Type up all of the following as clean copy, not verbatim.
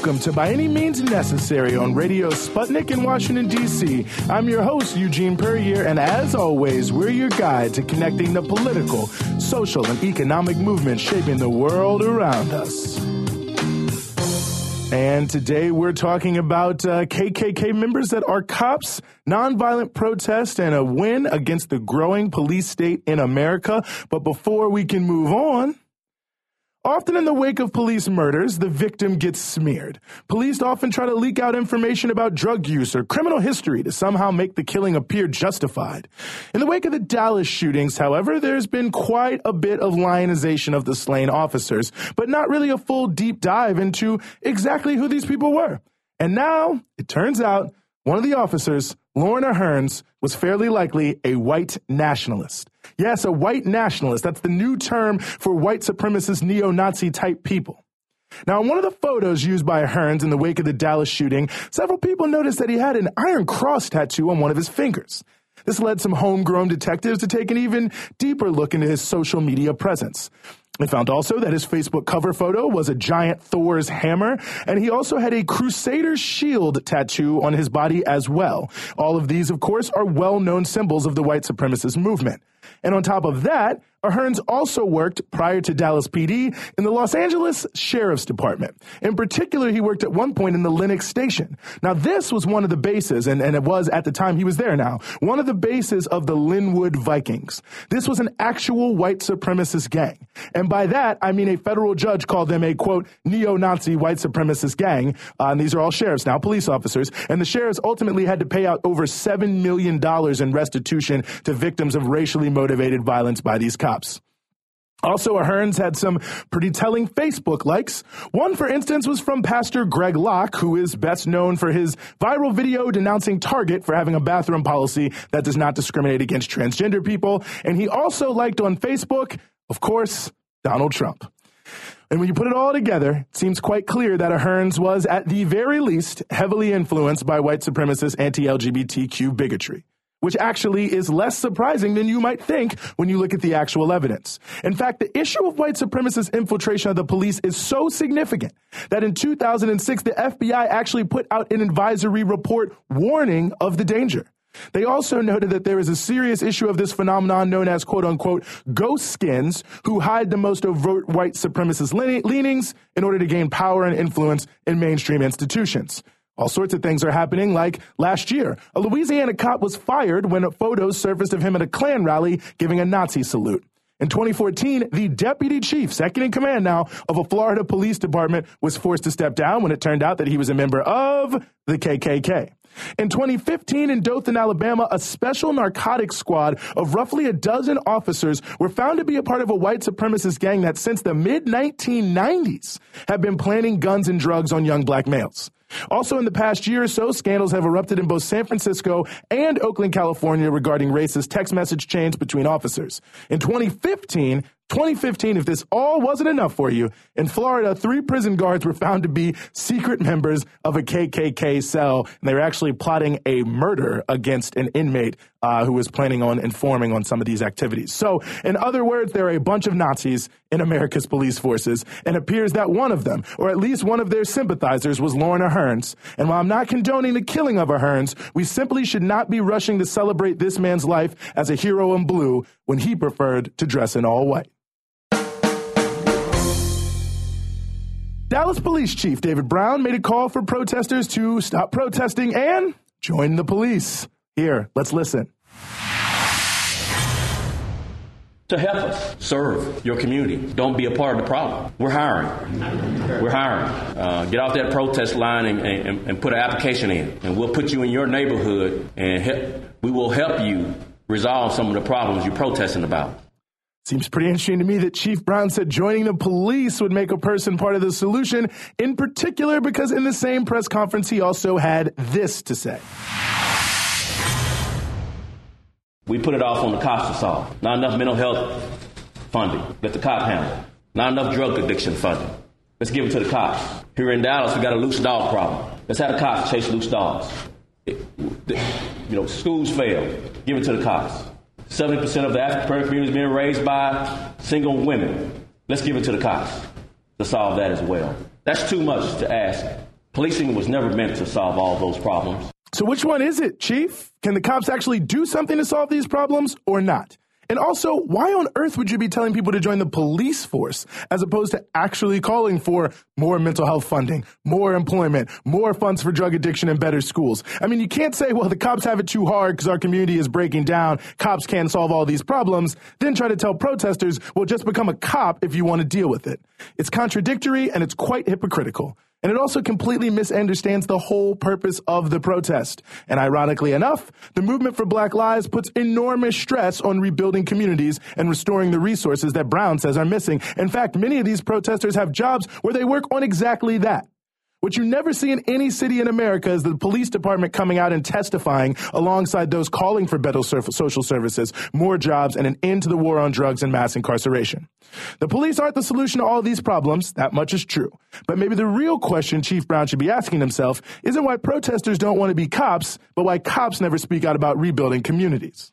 Welcome to By Any Means Necessary on Radio Sputnik in Washington, D.C. I'm your host, Eugene Puryear, and as always, we're your guide to connecting the political, social, and economic movements shaping the world around us. And today we're talking about KKK members that are cops, nonviolent protest, and a win against the growing police state in America. But before we can move on, often in the wake of police murders, the victim gets smeared. Police often try to leak out information about drug use or criminal history to somehow make the killing appear justified. In the wake of the Dallas shootings, however, there's been quite a bit of lionization of the slain officers, but not really a full deep dive into exactly who these people were. And now, it turns out, one of the officers, Lorna Hearns, was fairly likely a white nationalist. Yes, a white nationalist. That's the new term for white supremacist neo-Nazi type people. Now, in one of the photos used by Hearns in the wake of the Dallas shooting, several people noticed that he had an Iron Cross tattoo on one of his fingers. This led some homegrown detectives to take an even deeper look into his social media presence. They found also that his Facebook cover photo was a giant Thor's hammer, and he also had a Crusader shield tattoo on his body as well. All of these, of course, are well-known symbols of the white supremacist movement. And on top of that, Hearns also worked, prior to Dallas PD, in the Los Angeles Sheriff's Department. In particular, he worked at one point in the Lenox Station. Now, this was one of the bases, and it was at the time he was there now, one of the bases of the Linwood Vikings. This was an actual white supremacist gang. And by that, I mean a federal judge called them a, quote, neo-Nazi white supremacist gang. And these are all sheriffs now, police officers. And the sheriffs ultimately had to pay out over $7 million in restitution to victims of racially motivated violence by these cops. Also, Hearns had some pretty telling Facebook likes. One, for instance, was from Pastor Greg Locke, who is best known for his viral video denouncing Target for having a bathroom policy that does not discriminate against transgender people. And he also liked on Facebook, of course, Donald Trump. And when you put it all together, it seems quite clear that Hearns was, at the very least, heavily influenced by white supremacist anti-LGBTQ bigotry, which actually is less surprising than you might think when you look at the actual evidence. In fact, the issue of white supremacist infiltration of the police is so significant that in 2006, the FBI actually put out an advisory report warning of the danger. They also noted that there is a serious issue of this phenomenon known as, quote unquote, ghost skins, who hide the most overt white supremacist leanings in order to gain power and influence in mainstream institutions. All sorts of things are happening, like last year, a Louisiana cop was fired when photos surfaced of him at a Klan rally giving a Nazi salute. In 2014, the deputy chief, second in command now, of a Florida police department was forced to step down when it turned out that he was a member of the KKK. In 2015, in Dothan, Alabama, a special narcotics squad of roughly a dozen officers were found to be a part of a white supremacist gang that since the mid-1990s have been planting guns and drugs on young black males. Also, in the past year or so, scandals have erupted in both San Francisco and Oakland, California, regarding racist text message chains between officers. In 2015, if this all wasn't enough for you, in Florida, 3 prison guards were found to be secret members of a KKK cell, and they were actually plotting a murder against an inmate who was planning on informing on some of these activities. So, in other words, there are a bunch of Nazis in America's police forces, and it appears that one of them, or at least one of their sympathizers, was Lorna Hearns. And while I'm not condoning the killing of Hearns, we simply should not be rushing to celebrate this man's life as a hero in blue when he preferred to dress in all white. Dallas Police Chief David Brown made a call for protesters to stop protesting and join the police. Here, let's listen. To help us serve your community. Don't be a part of the problem. We're hiring. Get off that protest line and put an application in. And we'll put you in your neighborhood and we will help you resolve some of the problems you're protesting about. Seems pretty interesting to me that Chief Brown said joining the police would make a person part of the solution, in particular because in the same press conference he also had this to say. We put it off on the cops to solve. Not enough mental health funding. Let the cop handle it. Not enough drug addiction funding. Let's give it to the cops. Here in Dallas, we got a loose dog problem. Let's have the cops chase loose dogs. Schools fail. Give it to the cops. 70% of the African community is being raised by single women. Let's give it to the cops to solve that as well. That's too much to ask Policing was never meant to solve all those problems. So which one is it, Chief? Can the cops actually do something to solve these problems or not? And also, why on earth would you be telling people to join the police force as opposed to actually calling for more mental health funding, more employment, more funds for drug addiction and better schools? I mean, you can't say, well, the cops have it too hard because our community is breaking down. Cops can't solve all these problems. Then try to tell protesters, well, just become a cop if you want to deal with it. It's contradictory and it's quite hypocritical. And it also completely misunderstands the whole purpose of the protest. And ironically enough, the movement for Black Lives puts enormous stress on rebuilding communities and restoring the resources that Brown says are missing. In fact, many of these protesters have jobs where they work on exactly that. What you never see in any city in America is the police department coming out and testifying alongside those calling for better social services, more jobs, and an end to the war on drugs and mass incarceration. The police aren't the solution to all these problems. That much is true. But maybe the real question Chief Brown should be asking himself isn't why protesters don't want to be cops, but why cops never speak out about rebuilding communities.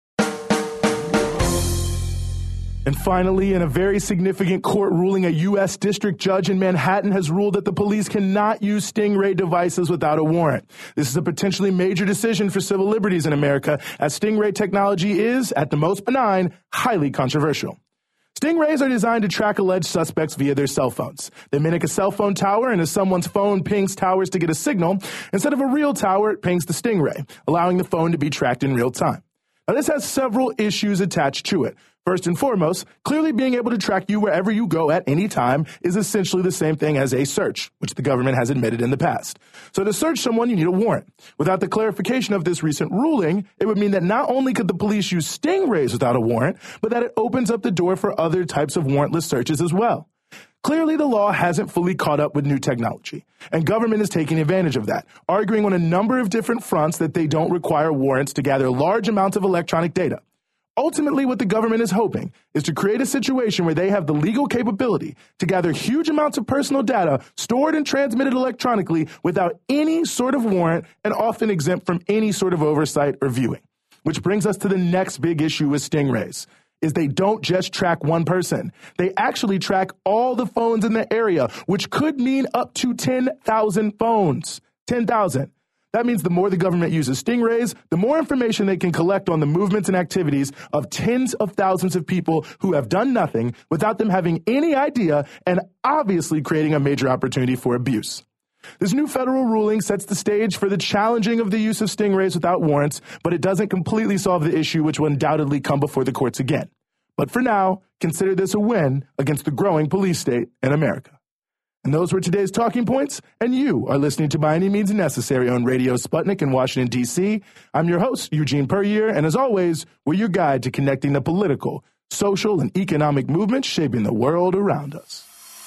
And finally, in a very significant court ruling, a U.S. district judge in Manhattan has ruled that the police cannot use Stingray devices without a warrant. This is a potentially major decision for civil liberties in America, as Stingray technology is, at the most benign, highly controversial. Stingrays are designed to track alleged suspects via their cell phones. They mimic a cell phone tower, and as someone's phone pings towers to get a signal, instead of a real tower, it pings the Stingray, allowing the phone to be tracked in real time. Now, this has several issues attached to it. First and foremost, clearly being able to track you wherever you go at any time is essentially the same thing as a search, which the government has admitted in the past. So to search someone, you need a warrant. Without the clarification of this recent ruling, it would mean that not only could the police use Stingrays without a warrant, but that it opens up the door for other types of warrantless searches as well. Clearly, the law hasn't fully caught up with new technology, and government is taking advantage of that, arguing on a number of different fronts that they don't require warrants to gather large amounts of electronic data. Ultimately, what the government is hoping is to create a situation where they have the legal capability to gather huge amounts of personal data stored and transmitted electronically without any sort of warrant and often exempt from any sort of oversight or viewing. Which brings us to the next big issue with Stingrays, is they don't just track one person. They actually track all the phones in the area, which could mean up to 10,000 phones. 10,000. That means the more the government uses Stingrays, the more information they can collect on the movements and activities of tens of thousands of people who have done nothing without them having any idea, and obviously creating a major opportunity for abuse. This new federal ruling sets the stage for the challenging of the use of Stingrays without warrants, but it doesn't completely solve the issue, which will undoubtedly come before the courts again. But for now, consider this a win against the growing police state in America. And those were today's talking points, and you are listening to By Any Means Necessary on Radio Sputnik in Washington, D.C. I'm your host, Eugene Puryear, and as always, we're your guide to connecting the political, social, and economic movements shaping the world around us.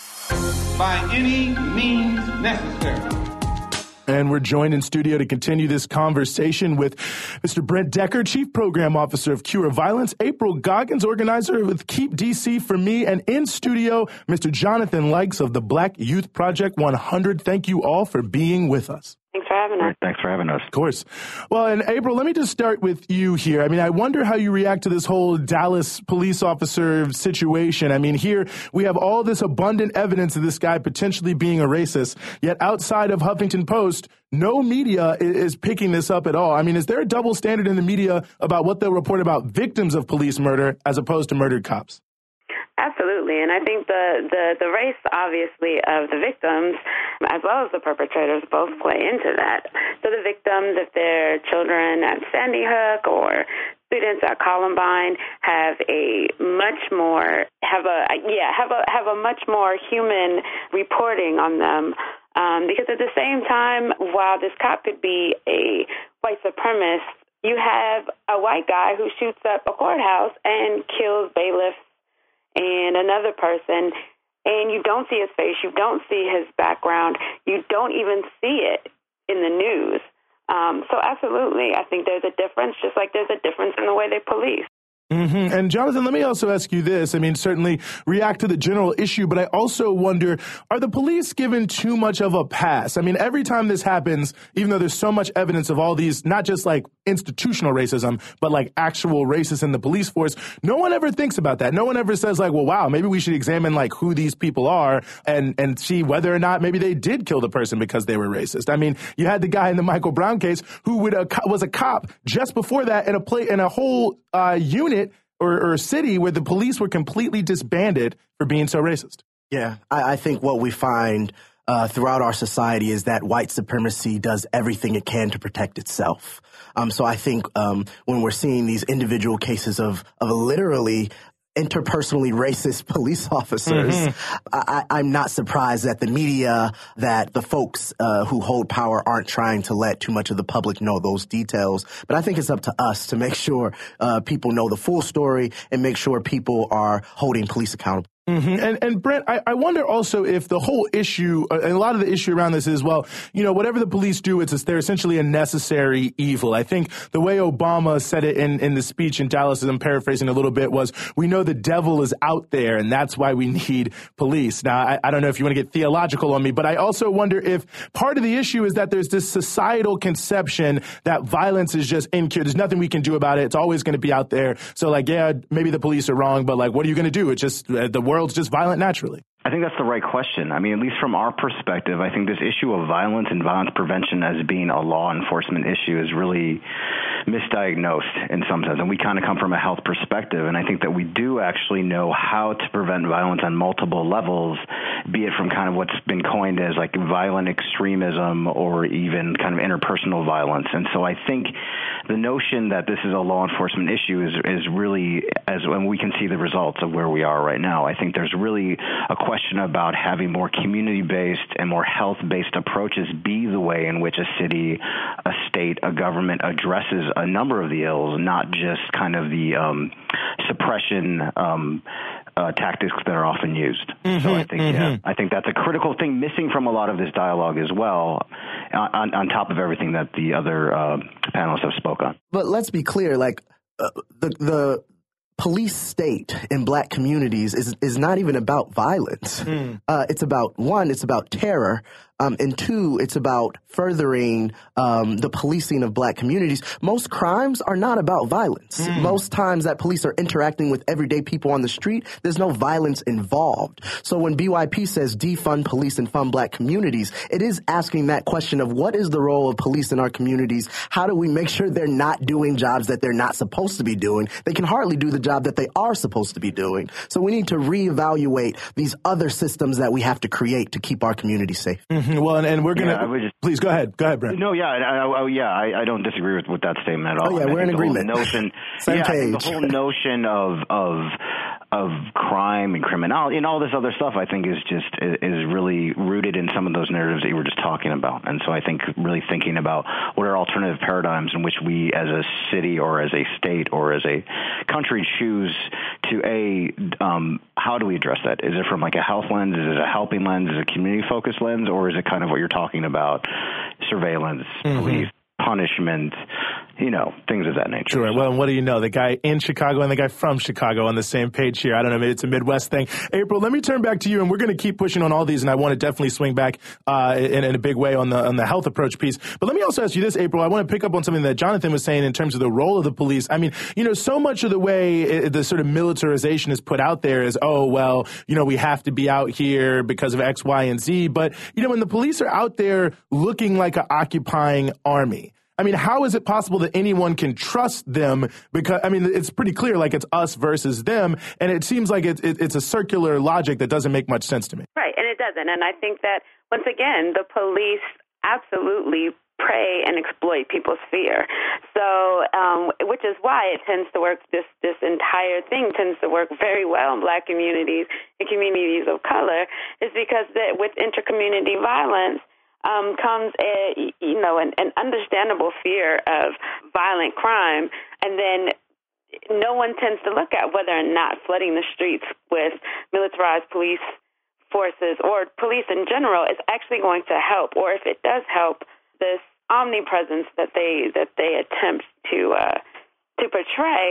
By any means necessary. And we're joined in studio to continue this conversation with Mr. Brent Decker, Chief Program Officer of Cure Violence, April Goggins, organizer with Keep DC for Me, and in studio, Mr. Jonathan Likes of the Black Youth Project 100. Thank you all for being with us. Thanks for having us. Thanks for having us. Of course. Well, and April, let me just start with you here. I mean, I wonder how you react to this whole Dallas police officer situation. I mean, here we have all this abundant evidence of this guy potentially being a racist, yet outside of Huffington Post, no media is picking this up at all. I mean, is there a double standard in the media about what they'll report about victims of police murder as opposed to murdered cops? Absolutely, and I think the race, obviously, of the victims, as well as the perpetrators, both play into that. So the victims, if they're children at Sandy Hook or students at Columbine, have a much more human reporting on them. Because at the same time, while this cop could be a white supremacist, you have a white guy who shoots up a courthouse and kills bailiffs and another person, and you don't see his face, you don't see his background, you don't even see it in the news. So absolutely, I think there's a difference, just like there's a difference in the way they police. Mm-hmm. And Jonathan, let me also ask you this. I mean, certainly react to the general issue, but I also wonder, are the police given too much of a pass? I mean, every time this happens, even though there's so much evidence of all these, not just like institutional racism, but like actual racists in the police force, no one ever thinks about that. No one ever says like, well, wow, maybe we should examine like who these people are and see whether or not maybe they did kill the person because they were racist. I mean, you had the guy in the Michael Brown case who was a cop just before that in a whole unit or city where the police were completely disbanded for being so racist. Yeah, I think what we find throughout our society is that white supremacy does everything it can to protect itself. So I think when we're seeing these individual cases of literally interpersonally racist police officers, I'm not surprised that the media, that the folks who hold power aren't trying to let too much of the public know those details. But I think it's up to us to make sure people know the full story and make sure people are holding police accountable. Mm-hmm. And Brent, I wonder also if the whole issue, and a lot of the issue around this is, well, you know, whatever the police do, they're essentially a necessary evil. I think the way Obama said it in the speech in Dallas, as I'm paraphrasing a little bit, was we know the devil is out there and that's why we need police. Now, I don't know if you want to get theological on me, but I also wonder if part of the issue is that there's this societal conception that violence is just incurable. There's nothing we can do about it. It's always going to be out there. So like, yeah, maybe the police are wrong, but like, what are you going to do? It's just the world's just violent naturally. I think that's the right question. I mean, at least from our perspective, I think this issue of violence and violence prevention as being a law enforcement issue is really misdiagnosed in some sense. And we kind of come from a health perspective. And I think that we do actually know how to prevent violence on multiple levels, be it from kind of what's been coined as like violent extremism or even kind of interpersonal violence. And so I think the notion that this is a law enforcement issue is really, as when we can see the results of where we are right now, I think there's really a question about having more community-based and more health-based approaches be the way in which a city, a state, a government addresses a number of the ills, not just kind of the suppression tactics that are often used. So I think, I think that's a critical thing missing from a lot of this dialogue as well, on top of everything that the other panelists have spoke on. But let's be clear, like the police state in black communities is not even about violence. It's about, one, it's about terror. And two, it's about furthering the policing of black communities. Most crimes are not about violence. Most times that police are interacting with everyday people on the street, there's no violence involved. So when BYP says defund police and fund black communities, it is asking that question of what is the role of police in our communities? How do we make sure they're not doing jobs that they're not supposed to be doing? They can hardly do the job that they are supposed to be doing. So we need to reevaluate these other systems that we have to create to keep our community safe. Well, and we're going to please go ahead. Go ahead, Brent. No, I don't disagree with that statement at all. Oh, yeah, we're in agreement. Same page. The whole notion of crime and criminality and all this other stuff, I think, is really rooted in some of those narratives that you were just talking about. And so I think really thinking about what are alternative paradigms in which we as a city or as a state or as a country choose to, how do we address that? Is it from like a health lens? Is it a helping lens? Is it a community-focused lens? Or is it kind of what you're talking about, surveillance, police, punishment, things of that nature. Sure. Well, what do you know? The guy in Chicago and the guy from Chicago on the same page here. I don't know. Maybe it's a Midwest thing. April, let me turn back to you, and we're going to keep pushing on all these, and I want to definitely swing back in a big way on the health approach piece. But let me also ask you this, April. I want to pick up on something that Jonathan was saying in terms of the role of the police. I mean, so much of the way the sort of militarization is put out there is, we have to be out here because of X, Y, and Z. But, when the police are out there looking like an occupying army, I mean, how is it possible that anyone can trust them? Because, it's pretty clear, like it's us versus them. And it seems like it's a circular logic that doesn't make much sense to me. Right. And it doesn't. And I think that, once again, the police absolutely prey and exploit people's fear. So, which is why it tends to work, this entire thing tends to work very well in black communities and communities of color, is because with intercommunity violence, comes an understandable fear of violent crime, and then no one tends to look at whether or not flooding the streets with militarized police forces or police in general is actually going to help, or if it does help, this omnipresence that they attempt to portray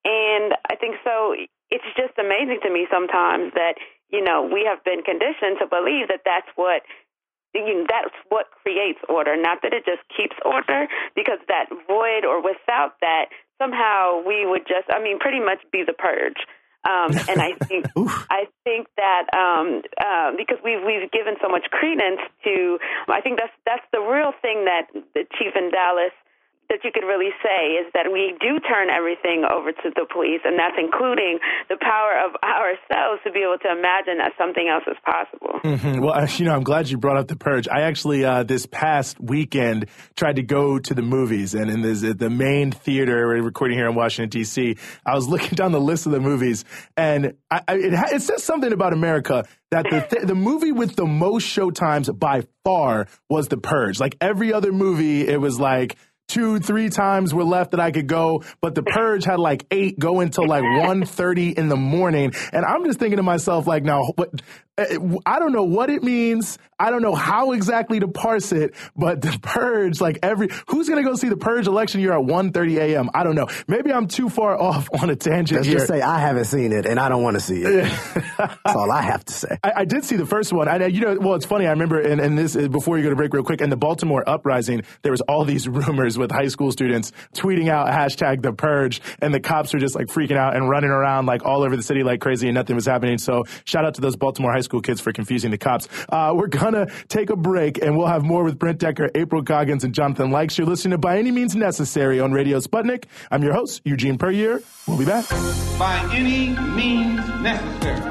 And I think so. It's just amazing to me sometimes that, we have been conditioned to believe that that's what creates order, not that it just keeps order, because that void or without that, somehow we would just, pretty much be the purge. And I think that because we've given so much credence to, I think that's the real thing that the chief in Dallas that you could really say is that we do turn everything over to the police, and that's including the power of ourselves to be able to imagine that something else is possible. Mm-hmm. Well, I'm glad you brought up The Purge. I actually, this past weekend, tried to go to the movies, and in the main theater we're recording here in Washington, D.C., I was looking down the list of the movies, and it says something about America that the movie with the most showtimes by far was The Purge. Like every other movie, it was like 2-3 times were left that I could go, but The Purge had like 8 go until like 1:30 in the morning. And I'm just thinking to myself, like, now, I don't know what it means. I don't know how exactly to parse it, but The Purge, who's going to go see The Purge election year at 1:30 a.m.? I don't know. Maybe I'm too far off on a tangent Let's here. just say I haven't seen it, and I don't want to see it. That's all I have to say. I did see the first one. It's funny. I remember in this, before you go to break real quick, in the Baltimore uprising, there was all these rumors with high school students tweeting out #The Purge, and the cops were just like freaking out and running around like all over the city like crazy, and nothing was happening. So shout out to those Baltimore high school kids for confusing the cops. We're gonna take a break, and we'll have more with Brent Decker, April Goggins, and Jonathan Likes. You're listening to By Any Means Necessary on Radio Sputnik. I'm your host, Eugene Puryear. We'll be back. By any means necessary.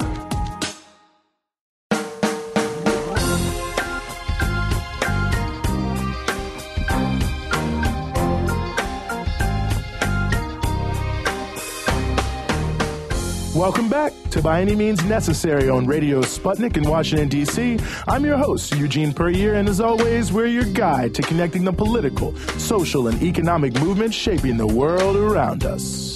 Welcome back to By Any Means Necessary on Radio Sputnik in Washington, D.C. I'm your host, Eugene Puryear, and as always, we're your guide to connecting the political, social, and economic movements shaping the world around us.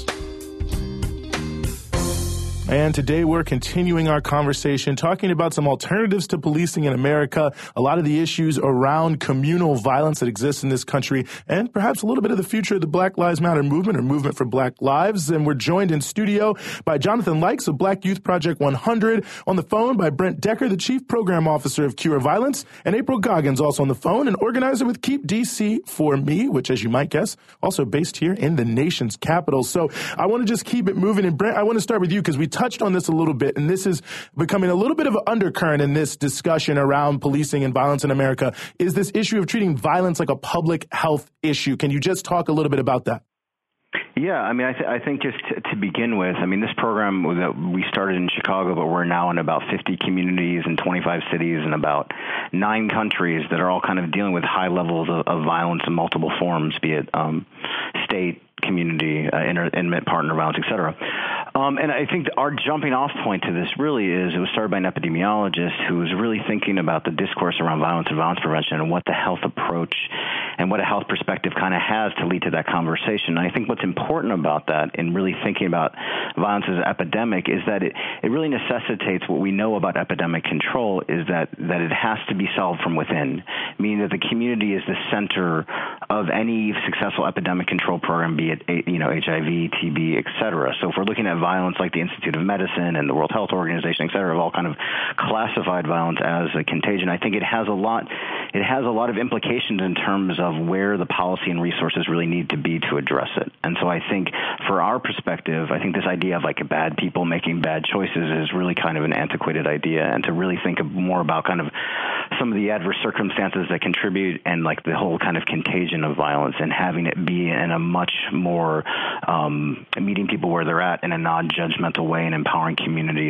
And today we're continuing our conversation talking about some alternatives to policing in America, a lot of the issues around communal violence that exists in this country, and perhaps a little bit of the future of the Black Lives Matter movement or movement for Black Lives. And we're joined in studio by Jonathan Likes of Black Youth Project 100, on the phone by Brent Decker, the Chief Program Officer of Cure Violence, and April Goggins, also on the phone, an organizer with Keep DC for Me, which, as you might guess, also based here in the nation's capital. So I want to just keep it moving. And Brent, I want to start with you because we touched on this a little bit, and this is becoming a little bit of an undercurrent in this discussion around policing and violence in America, is this issue of treating violence like a public health issue. Can you just talk a little bit about that? Yeah, I think just to begin with, this program that we started in Chicago, but we're now in about 50 communities in 25 cities and about 9 countries that are all kind of dealing with high levels of violence in multiple forms, be it state, community, intimate partner violence, et cetera. And I think our jumping off point to this really is, it was started by an epidemiologist who was really thinking about the discourse around violence and violence prevention and what the health approach and what a health perspective kind of has to lead to that conversation. And I think what's important about that in really thinking about violence as an epidemic is that it really necessitates what we know about epidemic control is that it has to be solved from within, meaning that the community is the center of any successful epidemic control program, be it HIV, TB, et cetera. So if we're looking at violence like the Institute of Medicine and the World Health Organization, et cetera, have all kind of classified violence as a contagion, I think it has a lot of implications in terms of where the policy and resources really need to be to address it. And so I think for our perspective, I think this idea of like bad people making bad choices is really kind of an antiquated idea, and to really think more about kind of some of the adverse circumstances that contribute and like the whole kind of contagion of violence, and having it be in a much more meeting people where they're at in a non-judgmental way and empowering communities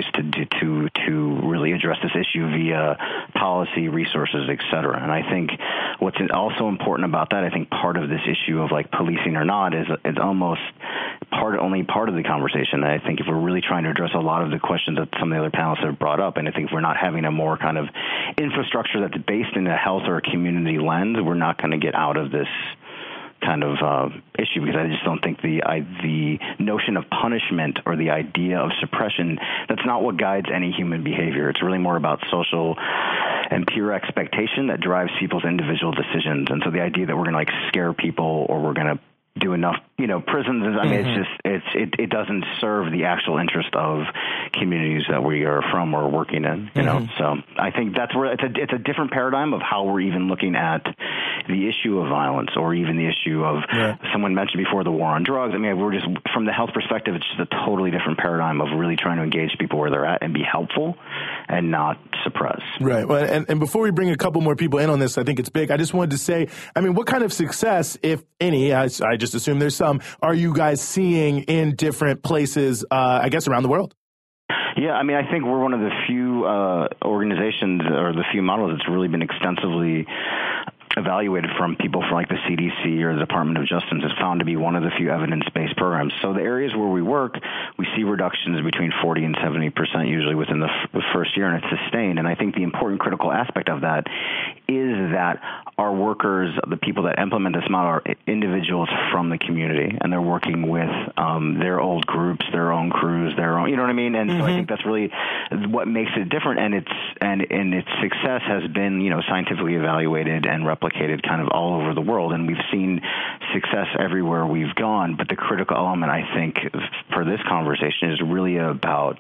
to really address this issue via policy, resources, et cetera. And I think what's also important about that, I think part of this issue of like policing or not is almost only part of the conversation. And I think if we're really trying to address a lot of the questions that some of the other panelists have brought up, and I think if we're not having a more kind of infrastructure that's based in a health or a community lens, we're not going to get out of this kind of issue, because I just don't think the notion of punishment or the idea of suppression, that's not what guides any human behavior. It's really more about social and pure expectation that drives people's individual decisions. And so the idea that we're going to like scare people or we're going to do enough, prisons. I mean, it doesn't serve the actual interest of communities that we are from or working in, So I think that's where it's a different paradigm of how we're even looking at the issue of violence, or even the issue of someone mentioned before, the war on drugs. I mean, we're just, from the health perspective, it's just a totally different paradigm of really trying to engage people where they're at and be helpful and not suppress. Right. Well, and before we bring a couple more people in on this, I think it's big. I just wanted to say, I mean, what kind of success, if any, I just assume there's some, are you guys seeing in different places, I guess, around the world? Yeah, I mean, I think we're one of the few organizations or the few models that's really been extensively evaluated from people from like the CDC or the Department of Justice is found to be one of the few evidence-based programs. So the areas where we work, we see reductions between 40 and 70% usually within the first year, and it's sustained. And I think the important critical aspect of that is that our workers, the people that implement this model, are individuals from the community, and they're working with their old groups, their own crews, their own, you know what I mean? And so I think that's really what makes it different, and its success has been, scientifically evaluated and replicated kind of all over the world, and we've seen success everywhere we've gone. But the critical element, I think, for this conversation is really about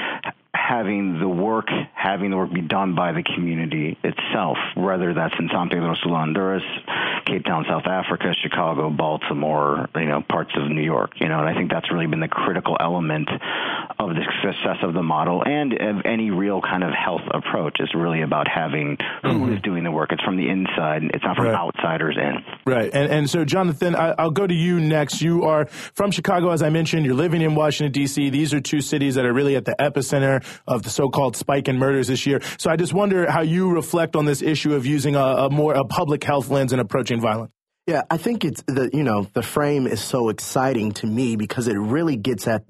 having the work be done by the community itself, whether that's in San Pedro Sula, Honduras, Cape Town, South Africa, Chicago, Baltimore, parts of New York, and I think that's really been the critical element of the success of the model and of any real kind of health approach. Is really about having who is doing the work. It's from the inside. It's not from outsiders in. Right. And so, Jonathan, I'll go to you next. You are from Chicago, as I mentioned. You're living in Washington, D.C. These are two cities that are really at the epicenter of the so-called spike in murders this year. So I just wonder how you reflect on this issue of using a public health lens in approaching violence. Yeah, I think it's the frame is so exciting to me because it really gets at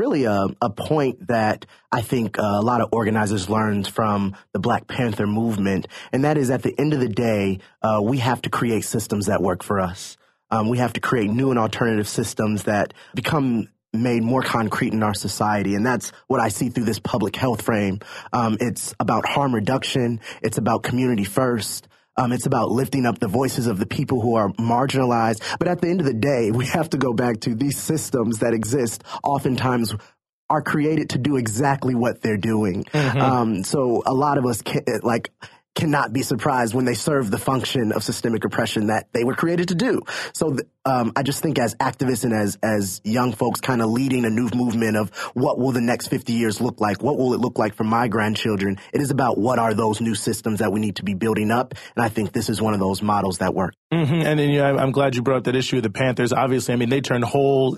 a point that I think a lot of organizers learned from the Black Panther movement, and that is at the end of the day, we have to create systems that work for us. We have to create new and alternative systems that become made more concrete in our society. And that's what I see through this public health frame. It's about harm reduction. It's about community first. It's about lifting up the voices of the people who are marginalized. But at the end of the day, we have to go back to these systems that exist oftentimes are created to do exactly what they're doing. So a lot of us cannot be surprised when they serve the function of systemic oppression that they were created to do. So I just think as activists and as young folks kind of leading a new movement of what will the next 50 years look like? What will it look like for my grandchildren? It is about what are those new systems that we need to be building up. And I think this is one of those models that work. And then, I'm glad you brought up that issue of the Panthers. Obviously, I mean, they turned whole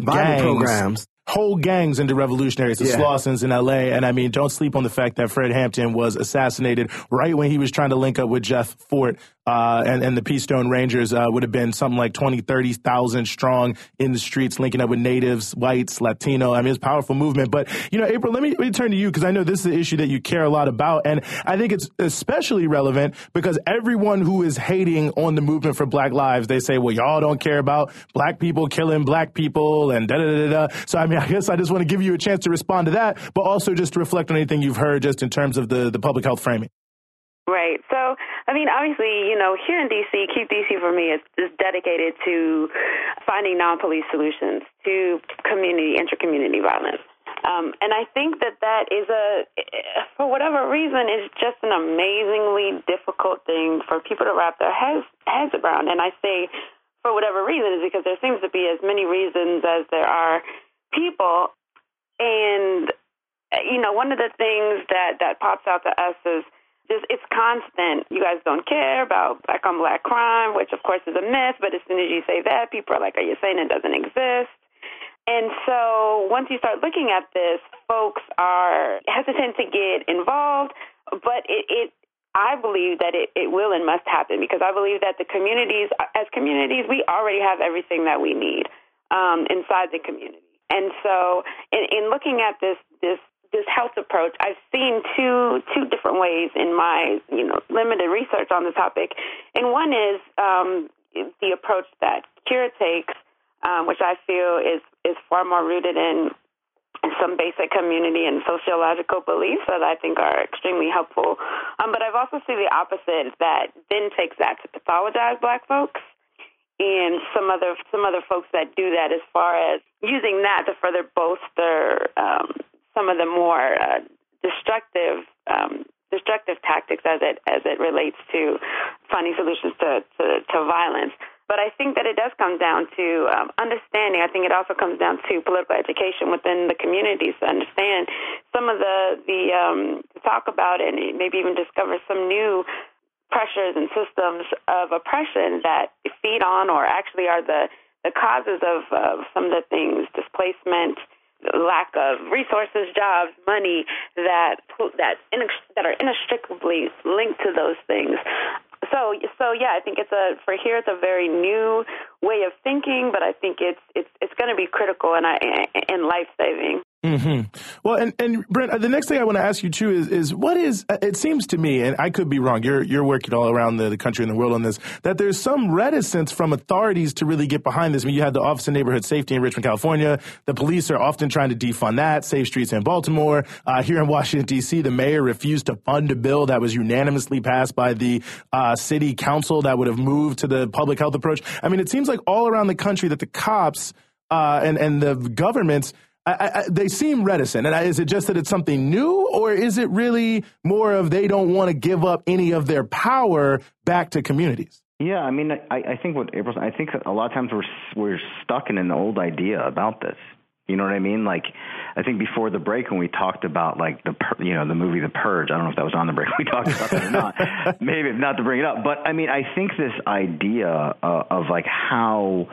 gangs into revolutionaries, the Slawsons in L.A. And I mean, don't sleep on the fact that Fred Hampton was assassinated right when he was trying to link up with Jeff Fort. And the Peastone Rangers would have been something like 20, 30,000 strong in the streets, linking up with natives, whites, Latino. I mean, it's a powerful movement. But, April, let me turn to you because I know this is an issue that you care a lot about. And I think it's especially relevant because everyone who is hating on the movement for Black lives, they say, well, y'all don't care about Black people killing Black people and da-da-da-da. So, I mean, I guess I just want to give you a chance to respond to that, but also just to reflect on anything you've heard just in terms of the public health framing. Right. So, I mean, obviously, here in D.C., Keep D.C. for me is dedicated to finding non-police solutions to inter-community violence. And I think that is for whatever reason, is just an amazingly difficult thing for people to wrap their heads around. And I say for whatever reason is because there seems to be as many reasons as there are people. And, one of the things that pops out to us is just it's constant. You guys don't care about Black-on-Black crime, which, of course, is a myth. But as soon as you say that, people are like, are you saying it doesn't exist? And so once you start looking at this, folks are hesitant to get involved. But I believe that it will and must happen because I believe that as communities, we already have everything that we need inside the community. And so in looking at this health approach, I've seen two different ways in my limited research on the topic. And one is the approach that Kira takes, which I feel is far more rooted in some basic community and sociological beliefs that I think are extremely helpful. But I've also seen the opposite that then takes that to pathologize Black folks and some other folks that do that, as far as using that to further bolster some of the more destructive tactics as it relates to finding solutions to violence. But I think that it does come down to understanding. I think it also comes down to political education within the communities to understand some of the to talk about it and maybe even discover some new pressures and systems of oppression that feed on or actually are the causes of some of the things, displacement, lack of resources, jobs, money that are inextricably linked to those things. So yeah, I think it's a very new way of thinking, but I think it's going to be critical and life saving. Mm-hmm. Well, and Brent, the next thing I want to ask you too is what is, it seems to me, and I could be wrong, you're working all around the country and the world on this, that there's some reticence from authorities to really get behind this. I mean, you had the Office of Neighborhood Safety in Richmond, California. The police are often trying to defund that. Safe Streets in Baltimore. Here in Washington, D.C., the mayor refused to fund a bill that was unanimously passed by the city council that would have moved to the public health approach. I mean, it seems like all around the country that the cops and the governments, they seem reticent. And is it just that it's something new, or is it really more of they don't want to give up any of their power back to communities? Yeah, I mean, I think what April said, I think a lot of times we're stuck in an old idea about this. You know what I mean? Like, I think before the break when we talked about like the movie The Purge, I don't know if that was on the break we talked about that or not. Maybe not to bring it up, but I mean, I think this idea of like how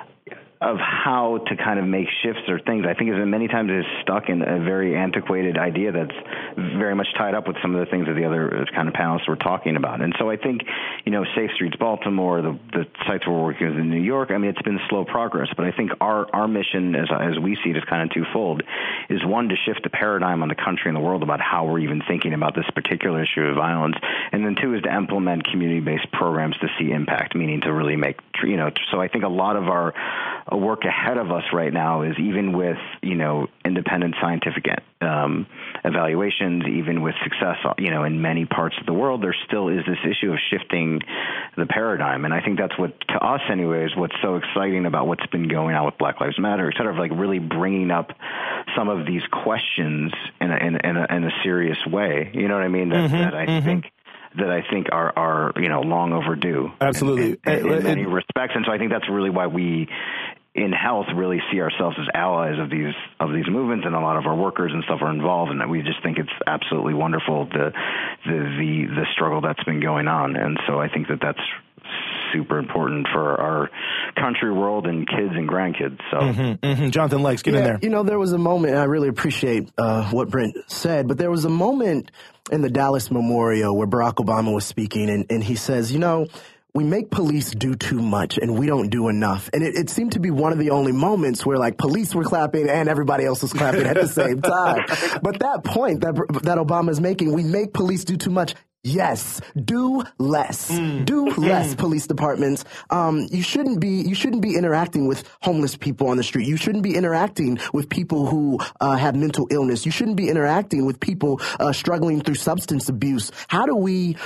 to kind of make shifts or things, I think is many times is stuck in a very antiquated idea that's very much tied up with some of the things that the other kind of panelists were talking about. And so I think, Safe Streets Baltimore, the sites we're working with in New York, I mean, it's been slow progress, but I think our mission as we see it is kind of twofold, is one, to shift the paradigm on the country and the world about how we're even thinking about this particular issue of violence. And then two is to implement community-based programs to see impact, meaning to really make, so I think a lot of our work ahead of us right now is even with, independent scientific evaluations, even with success, in many parts of the world, there still is this issue of shifting the paradigm. And I think that's what, to us anyways, what's so exciting about what's been going on with Black Lives Matter, sort of like really bringing up some of these questions in a serious way. You know what I mean? That I think are long overdue. Absolutely. In many respects. And so I think that's really why we in health really see ourselves as allies of these movements, and a lot of our workers and stuff are involved, and we just think it's absolutely wonderful the struggle that's been going on. And so I think that's super important for our country, world, and kids and grandkids. So, Jonathan Lex, get in there. There was a moment, and I really appreciate what Brent said, but there was a moment in the Dallas Memorial where Barack Obama was speaking, and he says, we make police do too much and we don't do enough. And it seemed to be one of the only moments where like police were clapping and everybody else was clapping at the same time. But that point that Obama's making, we make police do too much. Yes, do less. Do less, police departments. You shouldn't be interacting with homeless people on the street. You shouldn't be interacting with people who have mental illness. You shouldn't be interacting with people struggling through substance abuse. How do we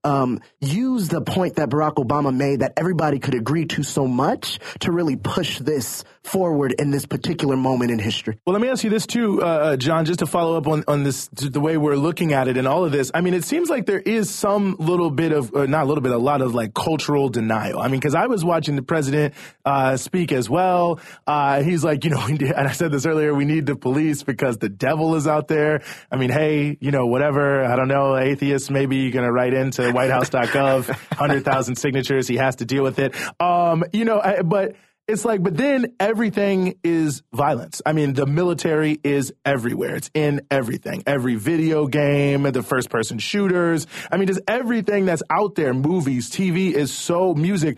use the point that Barack Obama made that everybody could agree to so much to really push this forward in this particular moment in history? Well, let me ask you this too, John, just to follow up on this, the way we're looking at it and all of this. I mean, it seems like there is some little bit of, a lot of like cultural denial. I mean, because I was watching the president speak as well. He's like, and I said this earlier, we need the police because the devil is out there. I mean, hey, whatever, I don't know, atheists maybe going to write into whitehouse.gov, 100,000 signatures, he has to deal with it. But it's like, but then everything is violence. I mean, the military is everywhere. It's in everything. Every video game, the first person shooters. I mean, just everything that's out there, movies, TV is music,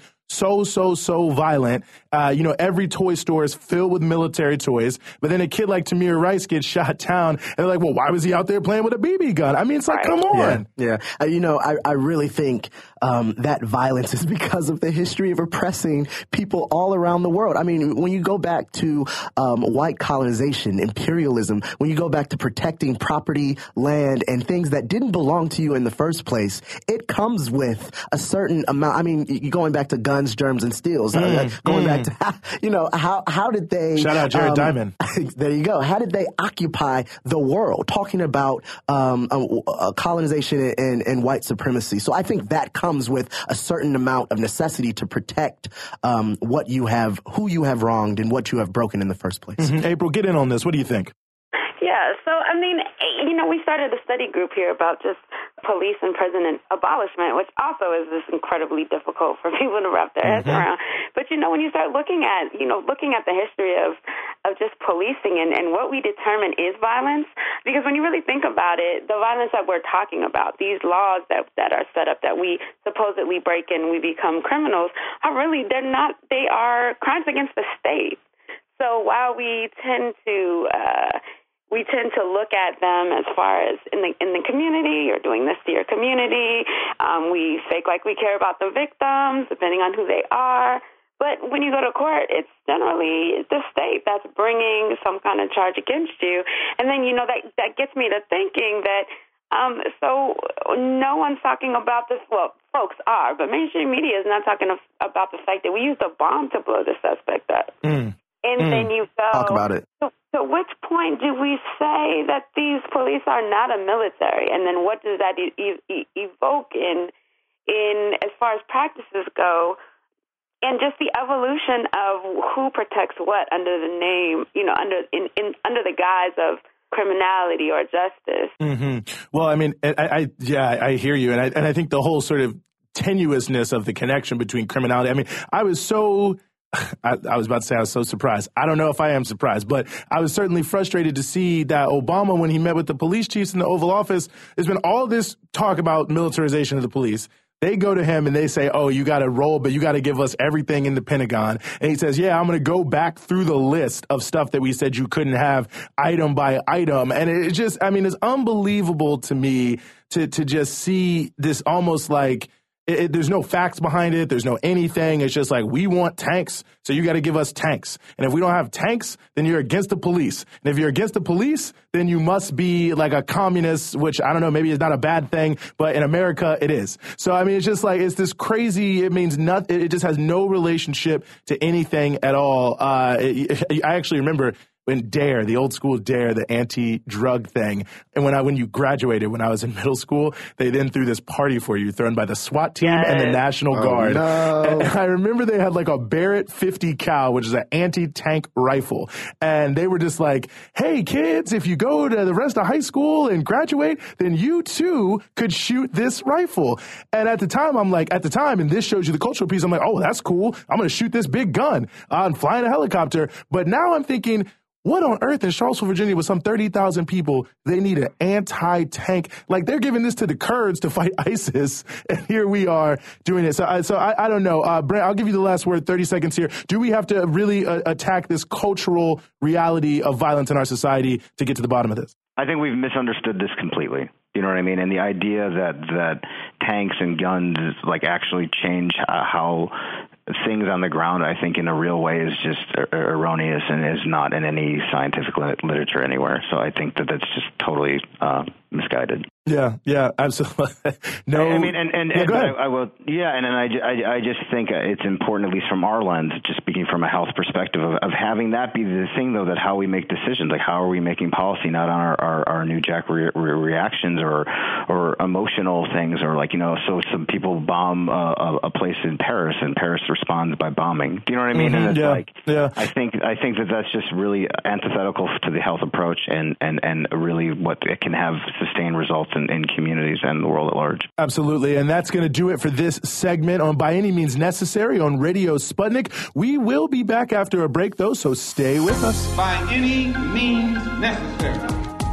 so violent. Every toy store is filled with military toys, but then a kid like Tamir Rice gets shot down, and they're like, well, why was he out there playing with a BB gun? I mean, it's like, come on. Yeah. I really think that violence is because of the history of oppressing people all around the world. I mean, when you go back to white colonization, imperialism, when you go back to protecting property, land, and things that didn't belong to you in the first place, it comes with a certain amount. I mean, going back to gun guns, germs, and steals. Going back to, how did they... Shout out Jared Diamond. There you go. How did they occupy the world? Talking about colonization and white supremacy. So I think that comes with a certain amount of necessity to protect who you have wronged and what you have broken in the first place. Mm-hmm. April, get in on this. What do you think? Yeah, so, we started a study group here about just police and prison abolishment, which also is just incredibly difficult for people to wrap their heads around. But, when you start looking at the history of just policing and what we determine is violence, because when you really think about it, the violence that we're talking about, these laws that are set up that we supposedly break and we become criminals, they are crimes against the state. So while we tend to look at them as far as in the community, you're doing this to your community. We fake like we care about the victims, depending on who they are. But when you go to court, it's generally the state that's bringing some kind of charge against you. And then, that gets me to thinking that so no one's talking about this. Well, folks are, but mainstream media is not talking about the fact that we used a bomb to blow the suspect up. And then you go, talk about it. So which point do we say that these police are not a military? And then what does that evoke in as far as practices go? And just the evolution of who protects what under the name, under the guise of criminality or justice. Mm-hmm. Well, I hear you. And I think the whole sort of tenuousness of the connection between criminality. I was so... I was about to say I was so surprised. I don't know if I am surprised, but I was certainly frustrated to see that Obama, when he met with the police chiefs in the Oval Office, there's been all this talk about militarization of the police. They go to him and they say, oh, you got to roll, but you got to give us everything in the Pentagon. And he says, yeah, I'm going to go back through the list of stuff that we said you couldn't have item by item. And it just, it's unbelievable to me to just see this almost like, there's no facts behind it. There's no anything. It's just like, we want tanks, so you got to give us tanks. And if we don't have tanks, then you're against the police. And if you're against the police, then you must be like a communist, which I don't know, maybe it's not a bad thing, but in America it is. So, it's just like, it's this crazy, it means nothing. It just has no relationship to anything at all. I actually remember when DARE, the old school DARE, the anti-drug thing. And when you graduated, when I was in middle school, they then threw this party for you, thrown by the SWAT team and the National Guard. No. And I remember they had like a Barrett 50 cal, which is an anti-tank rifle. And they were just like, hey, kids, if you go to the rest of high school and graduate, then you too could shoot this rifle. And at the time, and this shows you the cultural piece, I'm like, oh, that's cool. I'm going to shoot this big gun and fly in a helicopter. But now I'm thinking, what on earth in Charlottesville, Virginia, with some 30,000 people, they need an anti-tank? Like, they're giving this to the Kurds to fight ISIS, and here we are doing it. So I don't know. Brent, I'll give you the last word, 30 seconds here. Do we have to really attack this cultural reality of violence in our society to get to the bottom of this? I think we've misunderstood this completely. You know what I mean? And the idea that tanks and guns like actually change how things on the ground, I think, in a real way is just erroneous and is not in any scientific literature anywhere. So I think that that's just totally misguided. Yeah, absolutely. No, I mean, I will. Yeah, and I just think it's important, at least from our lens, just speaking from a health perspective, of having that be the thing, though, that how we make decisions, like how are we making policy, not on our new jack reactions or emotional things, or like, so some people bomb a place in Paris, and Paris responds by bombing. Do you know what I mean? Mm-hmm. And it's yeah. I think that that's just really antithetical to the health approach, and really what it can have sustained results in communities and the world at large. Absolutely. And that's going to do it for this segment on By Any Means Necessary on Radio Sputnik. We will be back after a break, though, so stay with us. By any means necessary.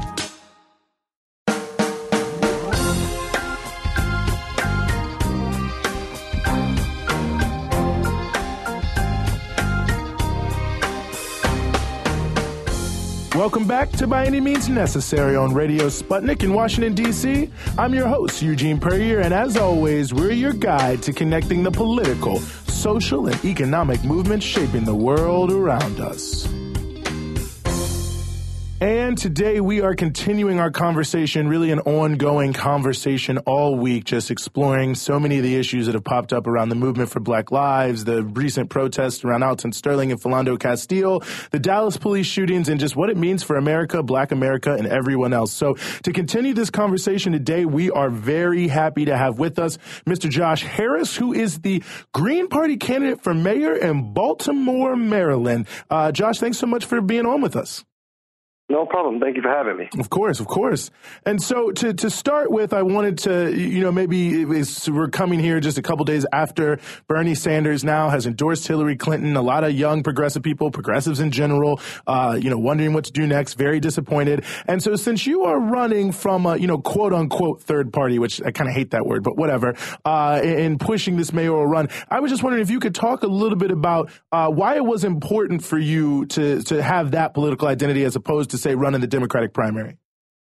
Welcome back to By Any Means Necessary on Radio Sputnik in Washington, D.C. I'm your host, Eugene Puryear, and as always, we're your guide to connecting the political, social, and economic movements shaping the world around us. And today we are continuing our conversation, really an ongoing conversation all week, just exploring so many of the issues that have popped up around the movement for Black Lives, the recent protests around Alton Sterling and Philando Castile, the Dallas police shootings, and just what it means for America, Black America, and everyone else. So to continue this conversation today, we are very happy to have with us Mr. Josh Harris, who is the Green Party candidate for mayor in Baltimore, Maryland. Josh, thanks so much for being on with us. No problem. Thank you for having me. Of course, of course. And so to start with, I wanted to, maybe we're coming here just a couple days after Bernie Sanders now has endorsed Hillary Clinton. A lot of young progressive people, progressives in general, wondering what to do next, very disappointed. And so since you are running from a, quote unquote third party, which I kind of hate that word, but whatever, in pushing this mayoral run, I was just wondering if you could talk a little bit about why it was important for you to have that political identity as opposed to, say, running the Democratic primary?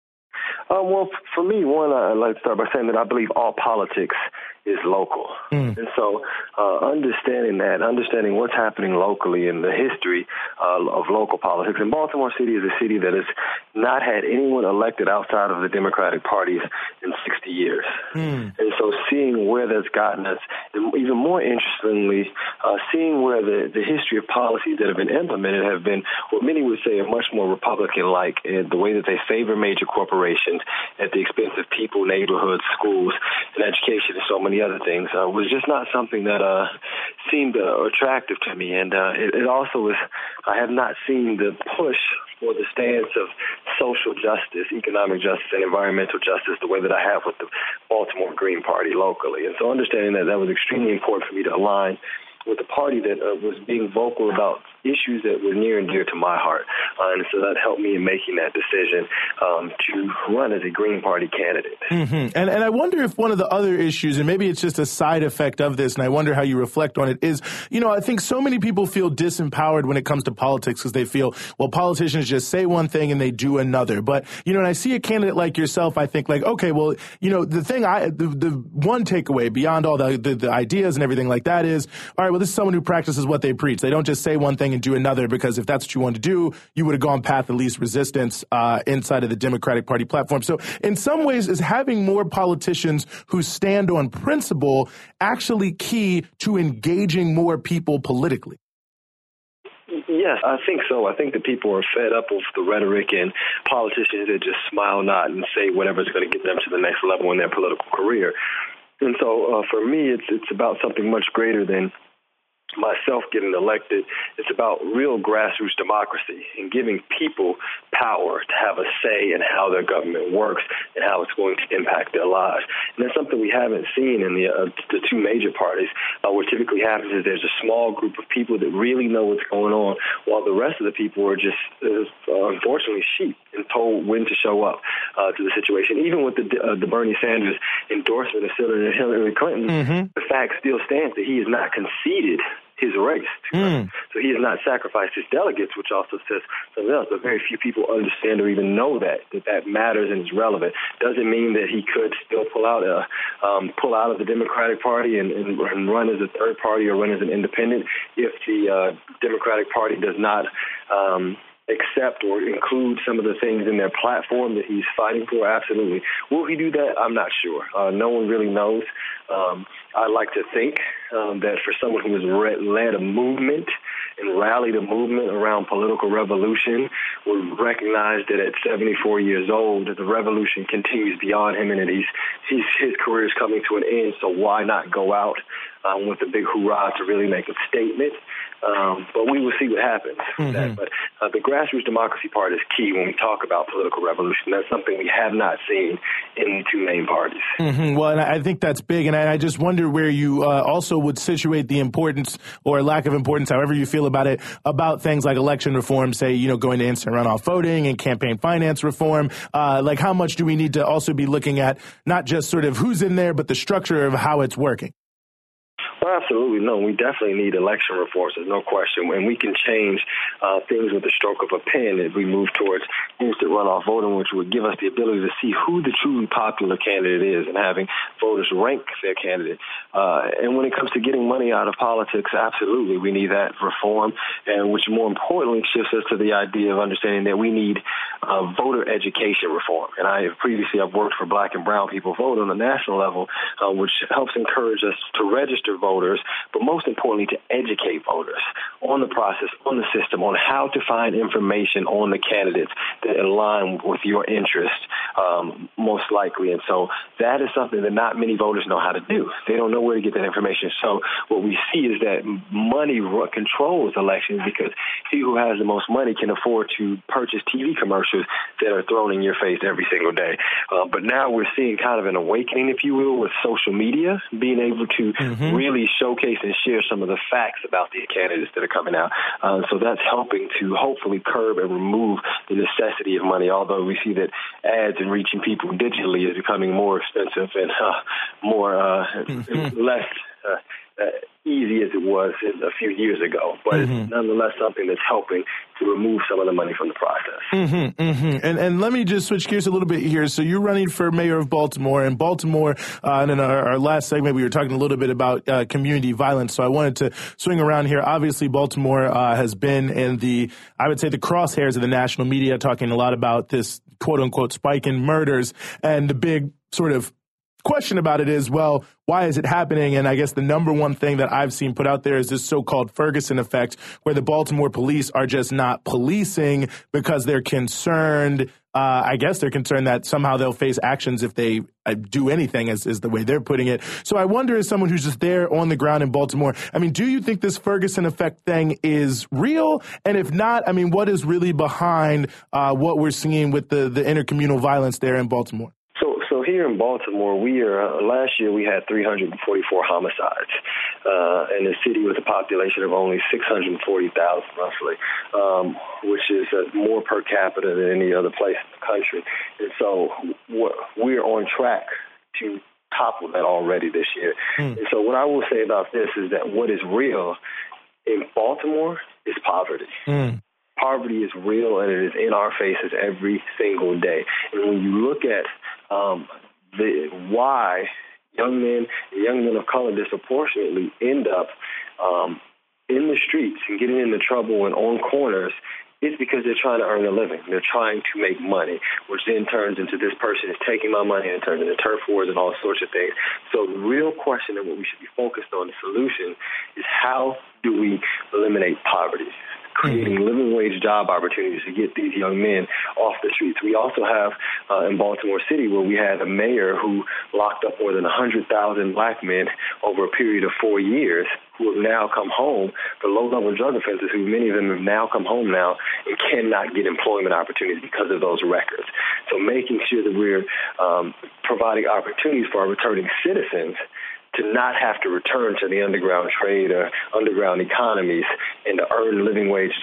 Well, for me, one, I'd like to start by saying that I believe all politics is local. And so understanding what's happening locally and the history of local politics. And Baltimore City is a city that has not had anyone elected outside of the Democratic Party in 60 years. And so seeing where that's gotten us, and even more interestingly, seeing where the history of policies that have been implemented have been what many would say are much more Republican-like in the way that they favor major corporations at the expense of people, neighborhoods, schools, and education, and so many other things, was just not something that seemed attractive to me. And it also is, I have not seen the push for the stance of social justice, economic justice, and environmental justice the way that I have with the Baltimore Green Party locally. And so understanding that was extremely important for me to align with a party that was being vocal about issues that were near and dear to my heart. And so that helped me in making that decision to run as a Green Party candidate. And I wonder if one of the other issues, and maybe it's just a side effect of this, and I wonder how you reflect on it, is, I think so many people feel disempowered when it comes to politics because they feel, well, politicians just say one thing and they do another. But, when I see a candidate like yourself, I think like, okay, well, the one takeaway beyond all the ideas and everything like that is, all right, well, this is someone who practices what they preach. They don't just say one thing and do another, because if that's what you want to do, you would have gone path of least resistance inside of the Democratic Party platform. So in some ways, is having more politicians who stand on principle actually key to engaging more people politically? Yes, I think so. I think that people are fed up with the rhetoric and politicians that just smile, nod, and say whatever's going to get them to the next level in their political career. And so for me, it's about something much greater than myself getting elected. It's about real grassroots democracy and giving people power to have a say in how their government works and how it's going to impact their lives. And that's something we haven't seen in the two major parties. What typically happens is there's a small group of people that really know what's going on, while the rest of the people are just, unfortunately, sheep and told when to show up to the situation. Even with the Bernie Sanders endorsement of Hillary Clinton, the fact still stands that he has not conceded his race. So he has not sacrificed his delegates, which also says something else. But very few people understand or even know that matters and is relevant. Doesn't mean that he could still pull out of the Democratic Party and run as a third party or run as an independent if the Democratic Party does not accept or include some of the things in their platform that he's fighting for. Absolutely. Will he do that? I'm not sure. No one really knows. I like to think that for someone who has led a movement and rallied a movement around political revolution, would recognize that at 74 years old, that the revolution continues beyond him and that his career is coming to an end. So why not go out with a big hoorah to really make a statement? But we will see what happens. But the grassroots democracy part is key when we talk about political revolution. That's something we have not seen in the two main parties. Well, and I think that's big. And I just wonder where you also would situate the importance or lack of importance, however you feel about it, about things like election reform, say, going to instant runoff voting and campaign finance reform. Like how much do we need to also be looking at not just sort of who's in there, but the structure of how it's working? Well, absolutely. No, we definitely need election reforms. There's no question. And we can change things with the stroke of a pen if we move towards instant runoff voting, which would give us the ability to see who the truly popular candidate is and having voters rank their candidate. And when it comes to getting money out of politics, absolutely, we need that reform, and which more importantly shifts us to the idea of understanding that we need voter education reform. And I've worked for Black and Brown People Vote on the national level, which helps encourage us to register voters, but most importantly, to educate voters on the process, on the system, on how to find information on the candidates that align with your interests, most likely. And so that is something that not many voters know how to do. They don't know where to get that information. So what we see is that money controls elections because he who has the most money can afford to purchase TV commercials that are thrown in your face every single day. But now we're seeing kind of an awakening, if you will, with social media being able to really showcase and share some of the facts about these candidates that are coming out. So that's helping to hopefully curb and remove the necessity of money, although we see that ads and reaching people digitally is becoming more expensive and less easy as it was a few years ago. But it's nonetheless something that's helping to remove some of the money from the process. And let me just switch gears a little bit here. So you're running for mayor of Baltimore, and Baltimore, and in our last segment, we were talking a little bit about community violence. So I wanted to swing around here. Obviously, Baltimore has been in the crosshairs of the national media, talking a lot about this quote unquote spike in murders. And the big sort of question about it is, well, why is it happening? And I guess the number one thing that I've seen put out there is this so-called Ferguson effect, where the Baltimore police are just not policing because they're concerned. I guess they're concerned that somehow they'll face actions if they do anything, is the way they're putting it. So I wonder, as someone who's just there on the ground in Baltimore, I mean, do you think this Ferguson effect thing is real? And if not, I mean, what is really behind what we're seeing with the intercommunal violence there in Baltimore? So here in Baltimore, last year we had 344 homicides in a city with a population of only 640,000 roughly, which is more per capita than any other place in the country. And so we're on track to topple that already this year. And so what I will say about this is that what is real in Baltimore is poverty. Poverty is real, and it is in our faces every single day. And when you look at why young men of color disproportionately end up in the streets and getting into trouble and on corners, it's because they're trying to earn a living. They're trying to make money, which then turns into this person is taking my money and turns into turf wars and all sorts of things. So the real question and what we should be focused on, the solution, is how do we eliminate poverty? Creating living wage job opportunities to get these young men off the streets. We also have in Baltimore City, where we had a mayor who locked up more than 100,000 Black men over a period of 4 years, who have now come home for low-level drug offenses, who many of them have now come home now and cannot get employment opportunities because of those records. So making sure that we're providing opportunities for our returning citizens to not have to return to the underground trade or underground economies and to earn living wage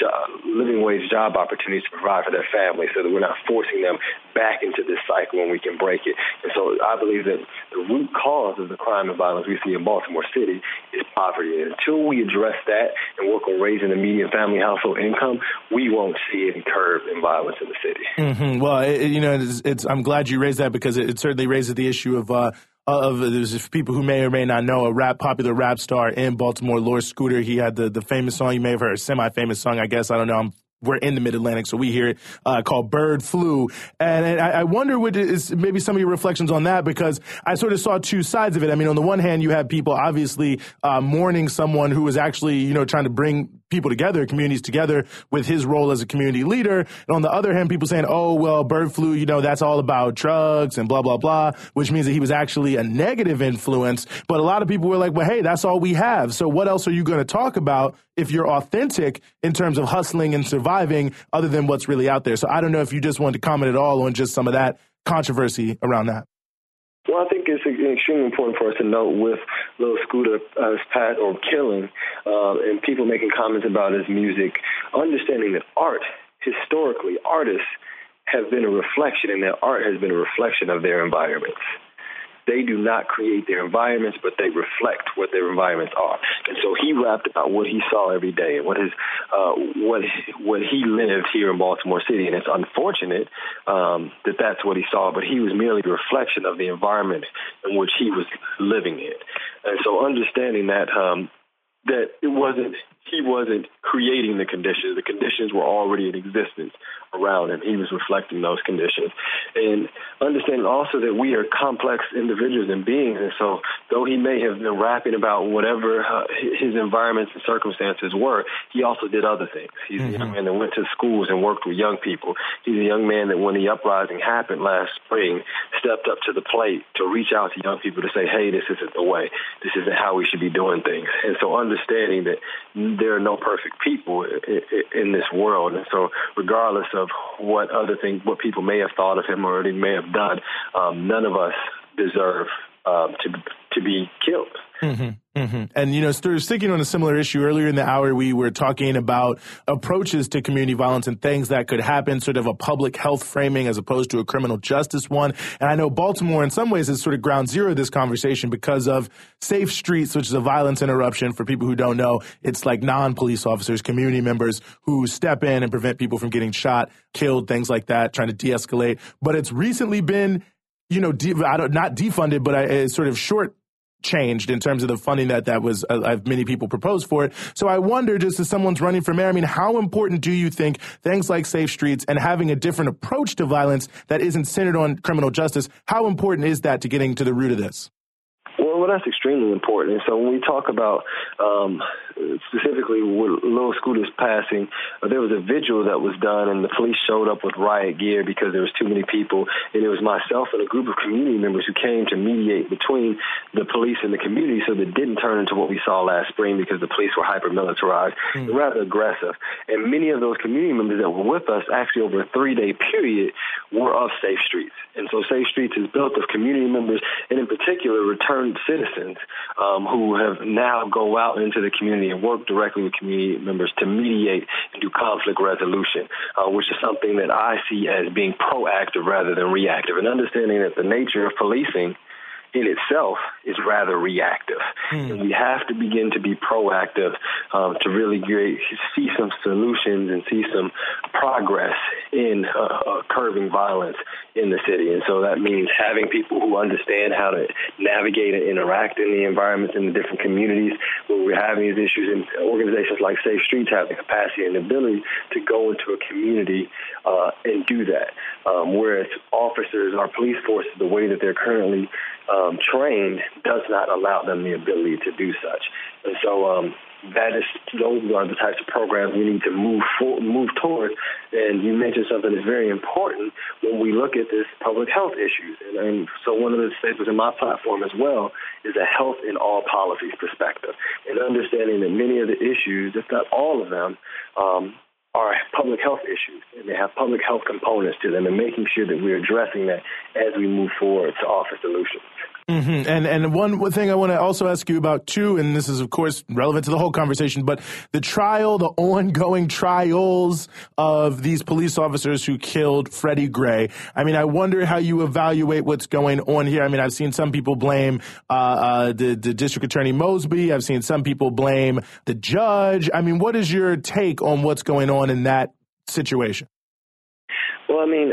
job opportunities to provide for their families, so that we're not forcing them back into this cycle and we can break it. And so I believe that the root cause of the crime and violence we see in Baltimore City is poverty. And until we address that and work on raising the median family household income, we won't see any curve in violence in the city. Well, I'm glad you raised that, because it certainly raises the issue of there's people who may or may not know, popular rap star in Baltimore, Lord Scooter. He had the famous song, you may have heard, a semi-famous song, I guess. I don't know. We're in the Mid-Atlantic, so we hear it called Bird Flu. And I wonder what is maybe some of your reflections on that, because I sort of saw two sides of it. I mean, on the one hand, you have people obviously mourning someone who was actually, trying to bring people together, communities together, with his role as a community leader. And on the other hand, people saying, oh, well, bird flu, that's all about drugs and blah, blah, blah, which means that he was actually a negative influence. But a lot of people were like, well, hey, that's all we have. So what else are you going to talk about if you're authentic in terms of hustling and surviving, other than what's really out there? So I don't know if you just wanted to comment at all on just some of that controversy around that. Well, I think it's extremely important for us to note with Lil Scooter's past or killing, and people making comments about his music, understanding that art, historically, artists have been a reflection, and that art has been a reflection of their environments. They do not create their environments, but they reflect what their environments are. And so he rapped about what he saw every day and what he lived here in Baltimore City. And it's unfortunate that that's what he saw, but he was merely a reflection of the environment in which he was living in. And so understanding that that it wasn't he wasn't creating the conditions. The conditions were already in existence around him. He was reflecting those conditions. And understanding also that we are complex individuals and beings. And so though he may have been rapping about whatever his environments and circumstances were, he also did other things. He's a young man that went to schools and worked with young people. He's a young man that when the uprising happened last spring, stepped up to the plate to reach out to young people to say, hey, this isn't the way. This isn't how we should be doing things. And so understanding that there are no perfect people in this world. And so regardless of what people may have thought of him or he may have done, none of us deserve to be killed. And, you know, sticking on a similar issue, earlier in the hour, we were talking about approaches to community violence and things that could happen, sort of a public health framing as opposed to a criminal justice one. And I know Baltimore, in some ways, is sort of ground zero of this conversation because of Safe Streets, which is a violence interruption. For people who don't know, it's like non-police officers, community members who step in and prevent people from getting shot, killed, things like that, trying to de-escalate. But it's recently been, you know, not defunded, but sort of short changed in terms of the funding that was many people proposed for it. So I wonder, just as someone's running for mayor, I mean, how important do you think things like Safe Streets and having a different approach to violence that isn't centered on criminal justice, how important is that to getting to the root of this? Well, that's extremely important. And so when we talk about specifically with Lil Scooter's passing, there was a vigil that was done and the police showed up with riot gear because there was too many people. And it was myself and a group of community members who came to mediate between the police and the community so that it didn't turn into what we saw last spring because the police were hyper-militarized and rather aggressive. And many of those community members that were with us actually over a 3-day period were of Safe Streets. And so Safe Streets is built of community members and in particular returned citizens who have now go out into the community and work directly with community members to mediate and do conflict resolution, which is something that I see as being proactive rather than reactive, and understanding that the nature of policing in itself is rather reactive. And we have to begin to be proactive to really see some solutions and see some progress in curbing violence in the city. And so that means having people who understand how to navigate and interact in the environments in the different communities where we're having these issues, and organizations like Safe Streets have the capacity and ability to go into a community and do that. Whereas officers, our police forces, the way that they're currently trained does not allow them the ability to do such. And so those are the types of programs we need to move toward. And you mentioned something that's very important when we look at this public health issues. And so one of the staples in my platform as well is a health in all policies perspective, and understanding that many of the issues, if not all of them, are public health issues, and they have public health components to them, and making sure that we're addressing that as we move forward to offer solutions. And one thing I want to also ask you about, too, and this is, of course, relevant to the whole conversation, but the ongoing trials of these police officers who killed Freddie Gray. I mean, I wonder how you evaluate what's going on here. I mean, I've seen some people blame the District Attorney Mosby. I've seen some people blame the judge. I mean, what is your take on what's going on in that situation? Well, I mean,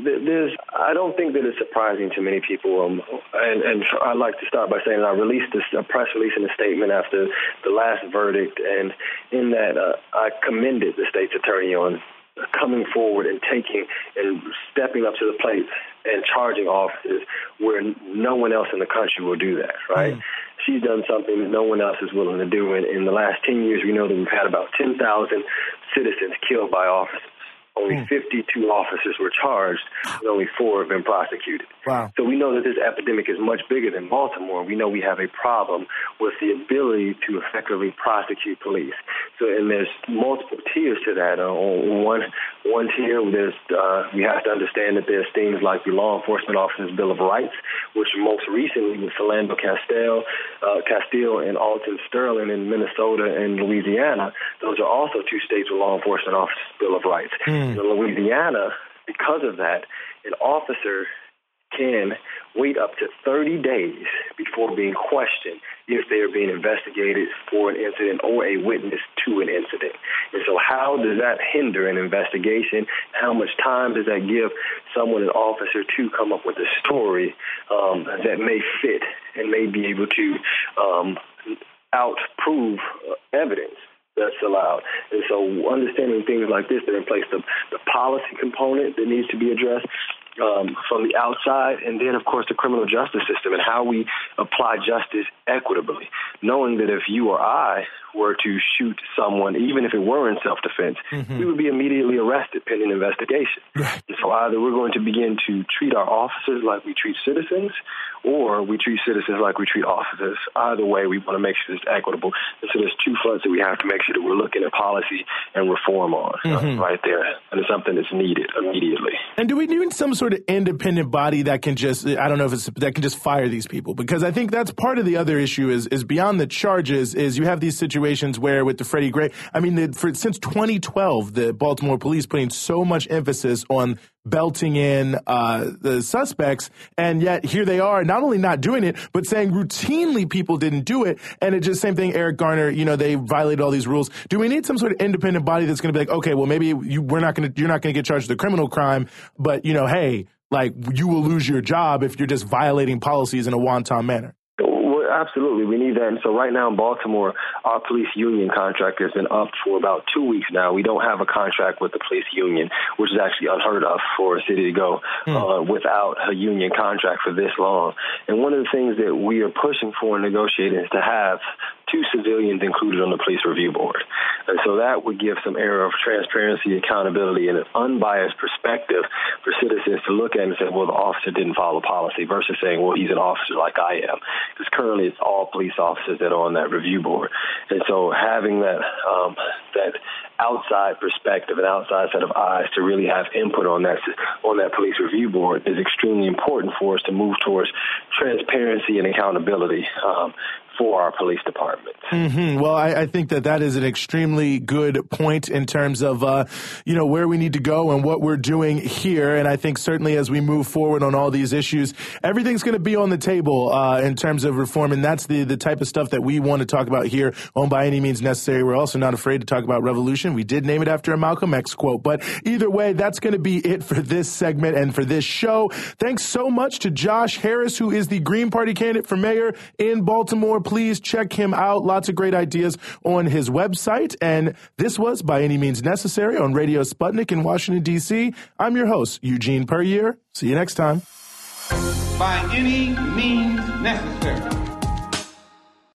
I don't think that it's surprising to many people. And I'd like to start by saying I released a press release and a statement after the last verdict. And in that, I commended the state's attorney on coming forward and taking and stepping up to the plate and charging officers where no one else in the country will do that, right? She's done something that no one else is willing to do. And in the last 10 years, we know that we've had about 10,000 citizens killed by officers. Only 52 officers were charged, and only 4 have been prosecuted. Wow. So we know that this epidemic is much bigger than Baltimore. We know we have a problem with the ability to effectively prosecute police. So, and there's multiple tiers to that. On one tier, we have to understand that there's things like the Law Enforcement Officers' Bill of Rights, which most recently with Philando Castile and Alton Sterling in Minnesota and Louisiana. Those are also 2 states with Law Enforcement Officers' Bill of Rights. In Louisiana, because of that, an officer can wait up to 30 days before being questioned if they are being investigated for an incident or a witness to an incident. And so how does that hinder an investigation? How much time does that give someone, an officer, to come up with a story that may fit and may be able to outprove evidence? that's allowed. And so understanding things like this that are in place, the policy component that needs to be addressed from the outside, and then, of course, the criminal justice system and how we apply justice equitably, knowing that if you or I were to shoot someone, even if it were in self-defense, we would be immediately arrested pending investigation. Right. And so either we're going to begin to treat our officers like we treat citizens, or we treat citizens like we treat officers. Either way, we want to make sure it's equitable. And so there's two fronts that we have to make sure that we're looking at policy and reform on right there. And it's something that's needed immediately. And do we need some sort of independent body that can just, I don't know if it's, that can just fire these people? Because I think that's part of the other issue is beyond the charges is you have these situations where with the Freddie Gray, I mean, since 2012, the Baltimore police putting so much emphasis on belting in the suspects, and yet here they are not only not doing it, but saying routinely people didn't do it. And it's just same thing, Eric Garner, you know, they violated all these rules. Do we need some sort of independent body that's going to be like, okay, well, maybe you're not going to get charged with a criminal crime, but, you know, hey, like you will lose your job if you're just violating policies in a wanton manner? Absolutely. We need that. And so right now in Baltimore, our police union contract has been up for about 2 weeks now. We don't have a contract with the police union, which is actually unheard of for a city to go without a union contract for this long. And one of the things that we are pushing for and negotiating is to have 2 civilians included on the police review board. And so that would give some air of transparency, accountability, and an unbiased perspective for citizens to look at and say, well, the officer didn't follow policy versus saying, well, he's an officer like I am. Because currently it's all police officers that are on that review board. And so having that outside perspective, an outside set of eyes to really have input on that police review board is extremely important for us to move towards transparency and accountability for our police departments. Well, I think that is an extremely good point in terms of, where we need to go and what we're doing here. And I think certainly as we move forward on all these issues, everything's going to be on the table in terms of reform. And that's the type of stuff that we want to talk about here on By Any Means Necessary. We're also not afraid to talk about revolution. We did name it after a Malcolm X quote. But either way, that's going to be it for this segment and for this show. Thanks so much to Josh Harris, who is the Green Party candidate for mayor in Baltimore. Please check him out. Lots of great ideas on his website. And this was By Any Means Necessary on Radio Sputnik in Washington, D.C. I'm your host, Eugene Puryear. See you next time. By any means necessary.